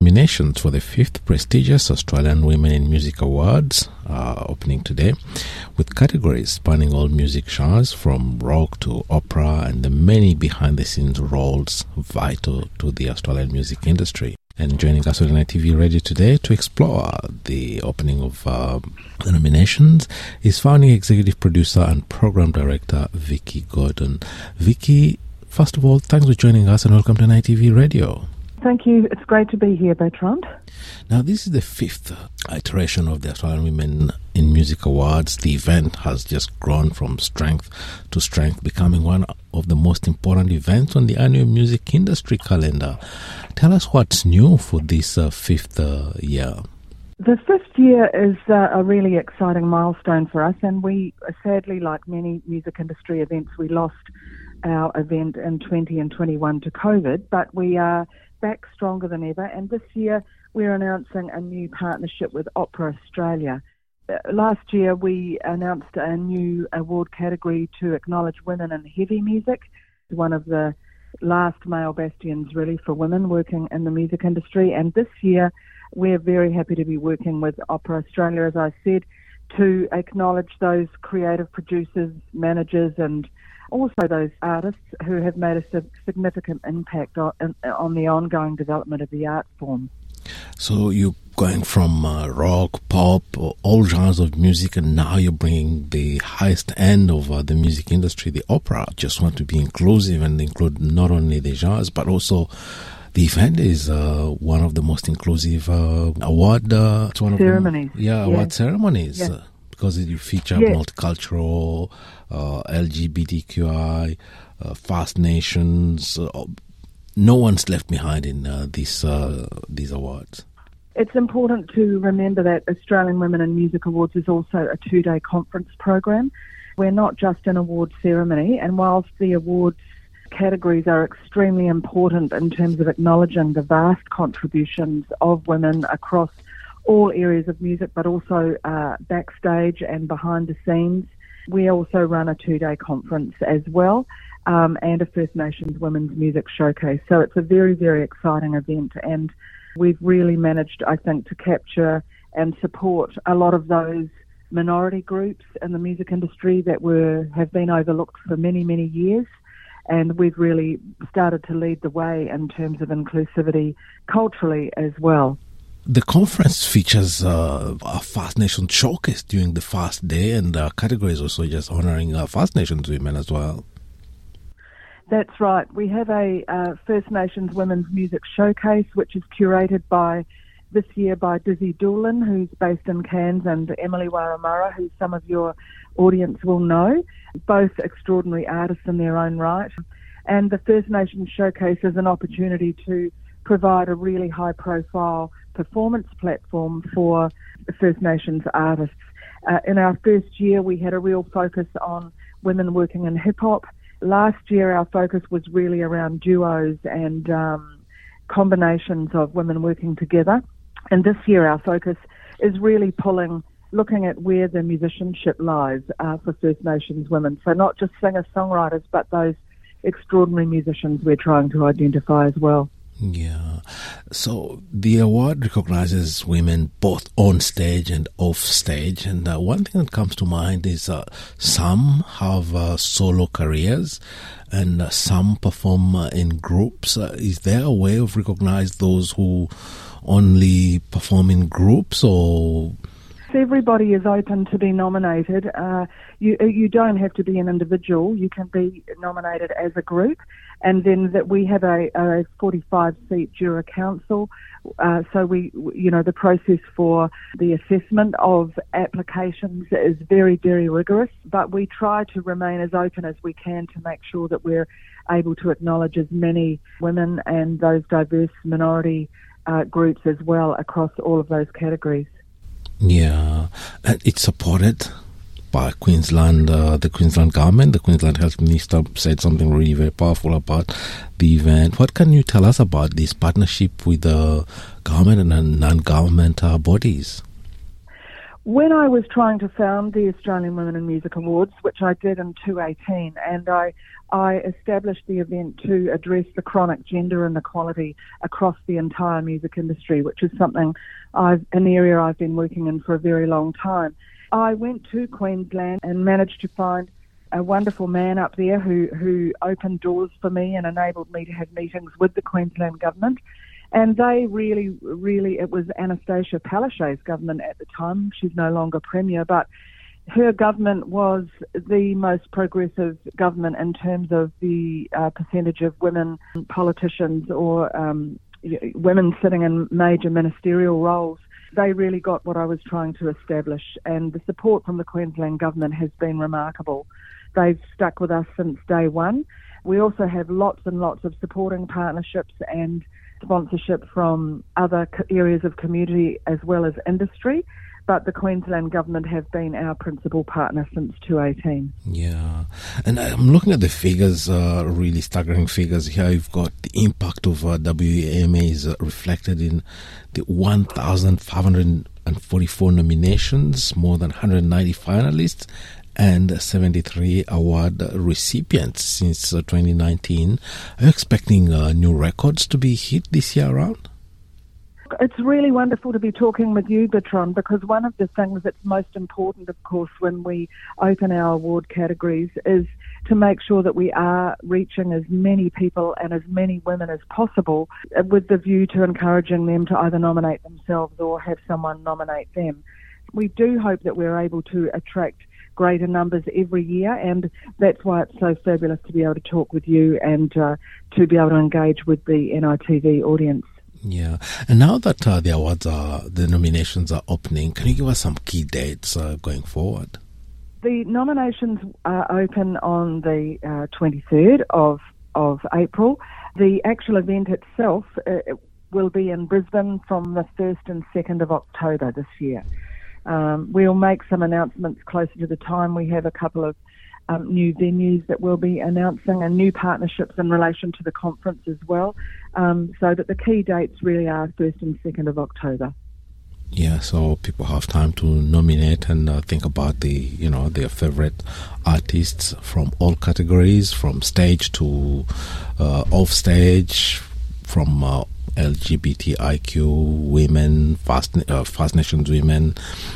nominations for the 5th prestigious Australian Women in Music Awards are opening today, with categories spanning all music genres from rock to opera and the many behind-the-scenes roles vital to the Australian music industry. And joining us on NITV Radio today to explore the opening of the nominations is founding executive producer and program director Vicky Gordon. Vicky, first of all, thanks for joining us and welcome to NITV Radio. Thank you. It's great to be here, Bertrand. Now, this is the 5th iteration of the Australian Women in Music Awards. The event has just grown from strength to strength, becoming one of the most important events on the annual music industry calendar. Tell us what's new for this 5th year. The 5th year is a really exciting milestone for us, and we, sadly, like many music industry events, we lost our event in 20 and 21 to COVID, but we are back stronger than ever, and this year we're announcing a new partnership with Opera Australia. Last year we announced a new award category to acknowledge women in heavy music, one of the last male bastions really for women working in the music industry, and this year we're very happy to be working with Opera Australia, as I said, to acknowledge those creative producers, managers and also those artists who have made a significant impact on the ongoing development of the art form. So you're going from rock, pop, all genres of music, and now you're bringing the highest end of the music industry, the opera. Just want to be inclusive and include not only the genres, but also the event is one of the most inclusive award ceremonies. Award ceremonies. Yeah. Because you feature multicultural, LGBTQI, First Nations. No one's left behind in these awards. It's important to remember that Australian Women in Music Awards is also a 2-day conference program. We're not just an award ceremony, and whilst the awards categories are extremely important in terms of acknowledging the vast contributions of women across all areas of music, but also backstage and behind the scenes. We also run a 2-day conference as well, and a First Nations Women's Music Showcase. So it's a very, very exciting event, and we've really managed, I think, to capture and support a lot of those minority groups in the music industry that have been overlooked for many, many years. And we've really started to lead the way in terms of inclusivity culturally as well. The conference features a First Nations showcase during the first day, and categories also just honouring First Nations women as well. That's right. We have a First Nations Women's Music Showcase, which is curated this year by Dizzy Doolan, who's based in Cairns, and Emily Waramara, who some of your audience will know, both extraordinary artists in their own right. And the First Nations Showcase is an opportunity to provide a really high-profile performance platform for First Nations artists. In our first year, we had a real focus on women working in hip-hop. Last year, our focus was really around duos and combinations of women working together. And this year, our focus is really looking at where the musicianship lies for First Nations women. So not just singer-songwriters, but those extraordinary musicians we're trying to identify as well. Yeah. So the award recognizes women both on stage and off stage. And one thing that comes to mind is some have solo careers and some perform in groups. Is there a way of recognizing those who only perform in groups, or? Everybody is open to be nominated. You don't have to be an individual. You can be nominated as a group. And then that we have a 45-seat juror council. So the process for the assessment of applications is very, very rigorous. But we try to remain as open as we can to make sure that we're able to acknowledge as many women and those diverse minority groups as well across all of those categories. Yeah, and it's supported by Queensland, the Queensland government. The Queensland Health Minister said something really very powerful about the event. What can you tell us about this partnership with the government and non-government bodies? When I was trying to found the Australian Women in Music Awards, which I did in 2018, and I established the event to address the chronic gender inequality across the entire music industry, which is something an area I've been working in for a very long time. I went to Queensland and managed to find a wonderful man up there who opened doors for me and enabled me to have meetings with the Queensland government. And they really, it was Anastasia Palaszczuk's government at the time. She's no longer Premier, but her government was the most progressive government in terms of the percentage of women politicians or women sitting in major ministerial roles. They really got what I was trying to establish, and the support from the Queensland government has been remarkable. They've stuck with us since day one. We also have lots and lots of supporting partnerships and sponsorship from other areas of community as well as industry, but the Queensland government have been our principal partner since 2018. Yeah, and I'm looking at the figures, really staggering figures here. You've got the impact of WAMAs reflected in the 1,544 nominations, more than 190 finalists, and 73 award recipients since 2019. Are you expecting new records to be hit this year around? It's really wonderful to be talking with you, Bertrand, because one of the things that's most important, of course, when we open our award categories is to make sure that we are reaching as many people and as many women as possible with the view to encouraging them to either nominate themselves or have someone nominate them. We do hope that we're able to attract greater numbers every year, and that's why it's so fabulous to be able to talk with you and to be able to engage with the NITV audience. Yeah, and now that the nominations are opening, can you give us some key dates going forward? The nominations are open on the 23rd of April. The actual event itself will be in Brisbane from the 1st and 2nd of October this year. We'll make some announcements closer to the time. We have a couple of new venues that we'll be announcing and new partnerships in relation to the conference as well. So that the key dates really are 1st and 2nd of October. Yeah, so people have time to nominate and think about their favorite artists from all categories, from stage to off stage, from LGBTIQ women, First Nations women,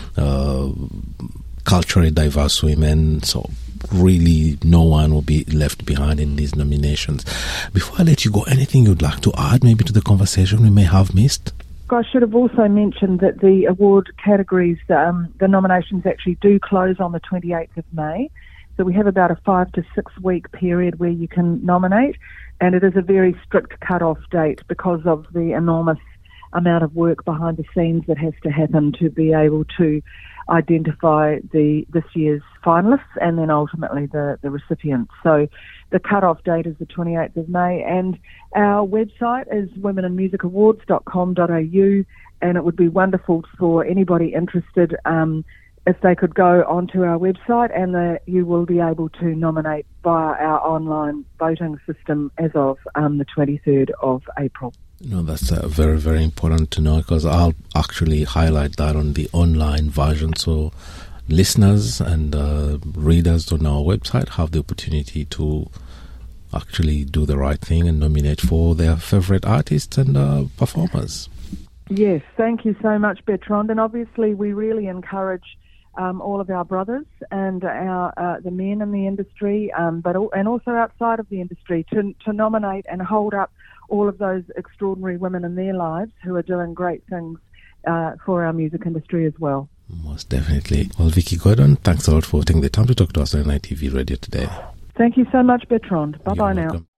culturally diverse women. So really no one will be left behind in these nominations. Before I let you go, anything you'd like to add maybe to the conversation we may have missed? I should have also mentioned that the award categories, the nominations actually do close on the 28th of May. So we have about a 5 to 6 week period where you can nominate, and it is a very strict cut-off date because of the enormous amount of work behind the scenes that has to happen to be able to identify this year's finalists and then ultimately the recipients. So the cut-off date is the 28th of May, and our website is womeninmusicawards.com.au, and it would be wonderful for anybody interested if they could go onto our website, and you will be able to nominate via our online voting system as of the 23rd of April. No, that's very, very important to know, because I'll actually highlight that on the online version, so listeners and readers on our website have the opportunity to actually do the right thing and nominate for their favorite artists and performers. Yes, thank you so much, Bertrand. And obviously we really encourage all of our brothers and the men in the industry, and also outside of the industry, to nominate and hold up all of those extraordinary women in their lives who are doing great things for our music industry as well. Most definitely. Well, Vicky Gordon, thanks a lot for taking the time to talk to us on NITV Radio today. Thank you so much, Bertrand. Bye-bye now.